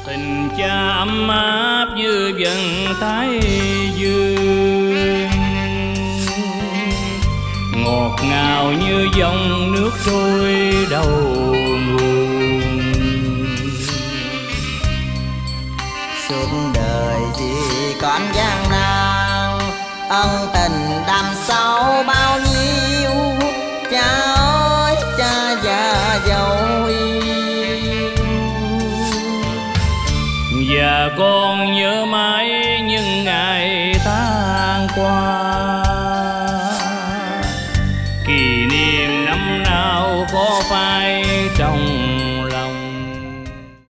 Tình cha ấm áp như vầng thái dương, ngọt ngào như dòng nước trôi đầu nguồn. Suốt đời chỉ còn gian nan ân tình